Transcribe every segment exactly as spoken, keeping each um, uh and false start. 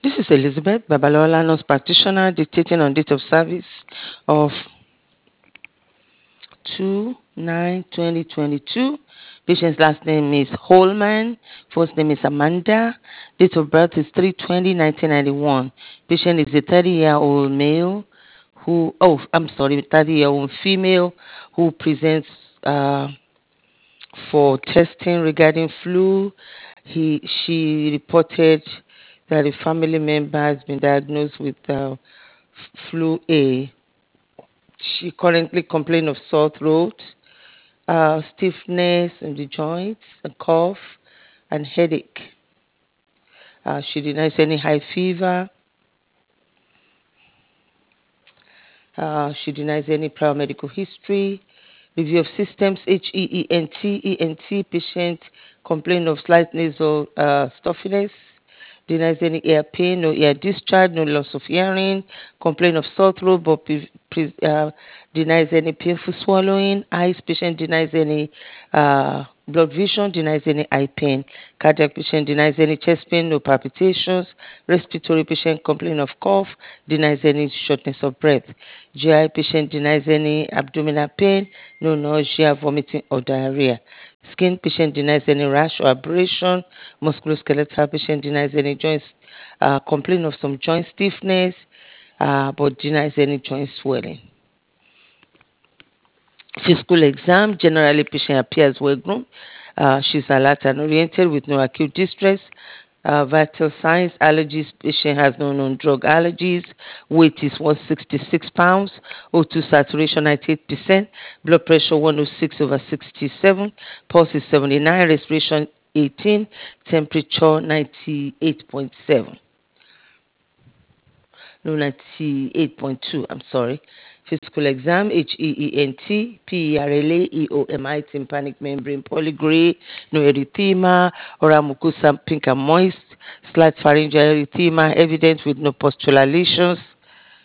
This is Elizabeth Babalola, nurse practitioner, dictating on date of service of two nine twenty twenty-two. Patient's last name is Holman. First name is Amanda. Date of birth is three twenty nineteen ninety-one. Patient is a thirty-year-old male who, oh, I'm sorry, thirty-year-old female who presents uh, for testing regarding flu. He, she reported that a family member has been diagnosed with uh, flu A. She currently complains of sore throat, uh, stiffness in the joints, a cough, and headache. Uh, she denies any high fever. Uh, she denies any prior medical history. Review of systems, H E E N T, E N T, patient complain of slight nasal uh, stuffiness, denies any ear pain, no ear discharge, no loss of hearing, complain of sore throat, but pre- pre- uh, denies any painful swallowing. Eyes, patient denies any uh, blood vision, denies any eye pain. Cardiac patient denies any chest pain, no palpitations. Respiratory patient complain of cough, denies any shortness of breath. G I patient denies any abdominal pain, no nausea, vomiting, or diarrhea. Skin patient denies any rash or abrasion. Musculoskeletal patient denies any joints, uh, complain of some joint stiffness, uh, but denies any joint swelling. Physical exam, generally patient appears well groomed. Uh, she's alert and oriented with no acute distress. Uh, vital signs, allergies, patient has no known drug allergies. Weight is one hundred sixty-six pounds. O two saturation ninety-eight percent. Blood pressure one oh six over sixty-seven. Pulse is seventy-nine. Respiration eighteen. Temperature ninety-eight point seven. No, ninety-eight point two, I'm sorry. Physical exam, H E E N T, P E R L A, E O M I, tympanic membrane polygray, no erythema, oral mucosa pink and moist, slight pharyngeal erythema, evident with no postural lesions.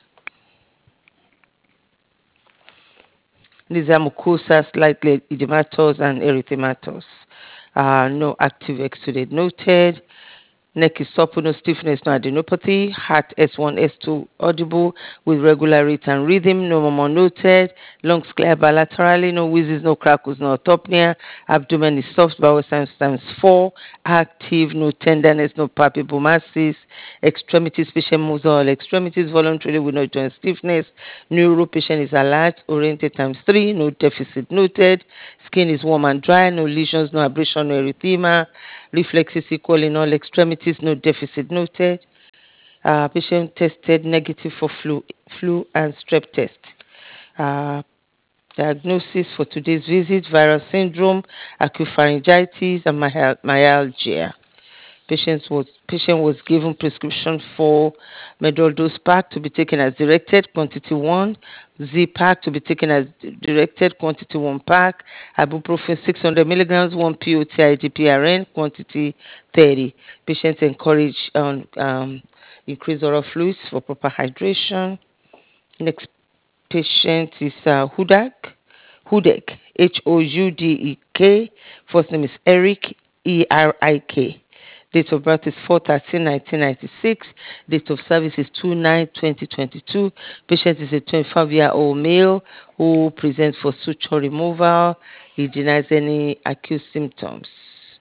Nasal mucosa slightly edematous and erythematous. Uh, no active exudate noted. Neck is supple, no stiffness, no adenopathy. Heart S one, S two audible with regular rate and rhythm, no murmur noted. Lungs clear bilaterally, no wheezes, no crackles, no autopnea. Abdomen is soft, bowel signs times four. Active, no tenderness, no palpable masses. Extremities, patient moves all extremities voluntarily with no joint stiffness. Neuro patient is alert, oriented times three, no deficit noted. Skin is warm and dry, no lesions, no abrasion, no erythema. Reflexes equal in all extremities, no deficit noted. Uh, patient tested negative for flu, flu and strep test. Uh, Diagnosis for today's visit: viral syndrome, acute pharyngitis, and myalgia. Patient was, patient was given prescription for Medoldose pack to be taken as directed, quantity one. Z pack to be taken as directed, quantity one pack. Ibuprofen six hundred milligrams, one P O T I D P R N, quantity thirty. Patients encouraged on um, um, increase oral fluids for proper hydration. Next patient is uh, Hudak. Hudek, H O U D E K. First name is Eric, E R I K. Date of birth is four thirteen nineteen ninety-six. Date of service is two nine twenty twenty-two. Patient is a twenty-five-year-old male who presents for suture removal. He denies any acute symptoms.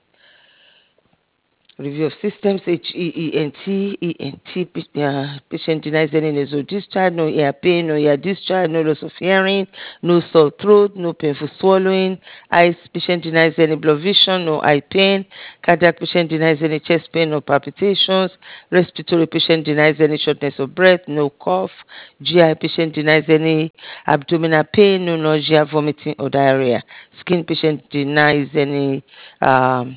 Review of systems, H E E N T, E N T, uh, patient denies any nasal discharge, no ear pain, no ear discharge, no loss of hearing, no sore throat, no painful swallowing. Eyes, patient denies any blood vision, no eye pain. Cardiac patient denies any chest pain, no palpitations. Respiratory patient denies any shortness of breath, no cough. G I patient denies any abdominal pain, no nausea, vomiting, or diarrhea. Skin patient denies any um,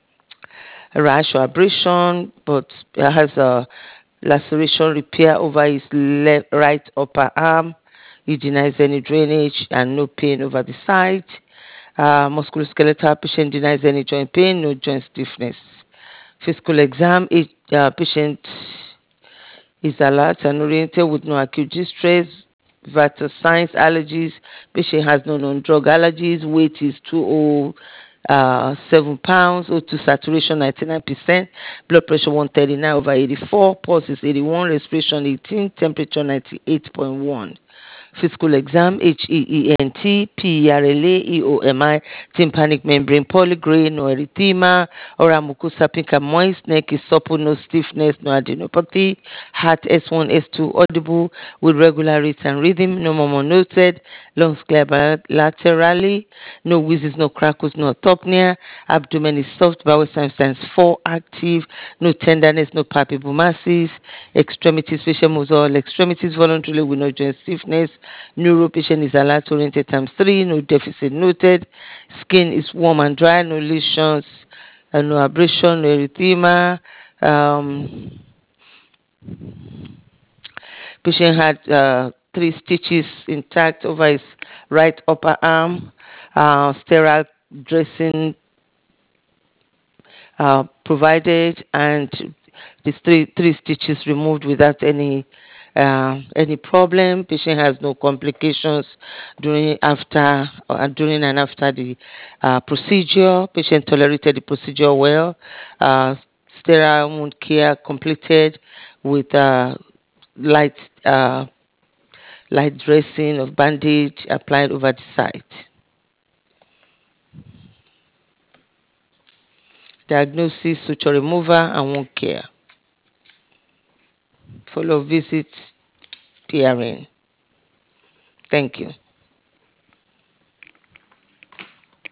rash or abrasion, but has a laceration repair over his left, right upper arm. He denies any drainage and no pain over the side. Uh, musculoskeletal patient denies any joint pain, no joint stiffness. Physical exam, each uh, patient is alert and oriented with no acute distress. Vital signs, allergies. Patient has no known drug allergies. Weight is two oh uh, seven pounds. O two saturation ninety-nine percent. Blood pressure one thirty-nine over eighty-four. Pulse is eighty-one. Respiration eighteen. Temperature ninety-eight point one. Physical exam: H E E N T, P E R L A, E O M I, tympanic membrane polygray, no erythema, oral mucosa pink and moist, neck is supple, no stiffness, no adenopathy, heart S one, S two audible with regular rate and rhythm, no murmur noted, lungs clear bilaterally, no wheezes, no crackles, no autopnea, abdomen is soft, bowel signs signs four active, no tenderness, no palpable masses, extremities, patient moves all extremities voluntarily with no joint stiffness, neuro patient is alert oriented times three, no deficit noted, skin is warm and dry, no lesions, uh, no abrasion, no erythema. Um, patient had uh, three stitches intact over his right upper arm, uh, sterile dressing uh, provided, and these three three stitches removed without any uh, any problem. Patient has no complications during after uh, during and after the uh, procedure. Patient tolerated the procedure well. Uh, sterile wound care completed with uh, light uh, light dressing of bandage applied over the site. Diagnosis: suture removal and wound care. Follow visit P R N. Thank you.